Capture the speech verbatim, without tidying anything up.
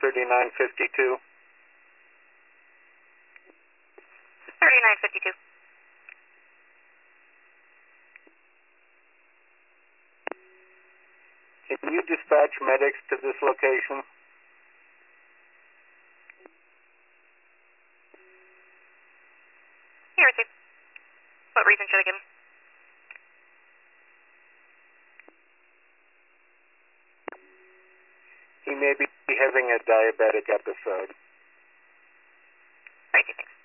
thirty-nine fifty-two. thirty-nine fifty-two. Can you dispatch medics to this location? Here, receive. What reason should I give him? He may be having a diabetic episode. Right, thanks.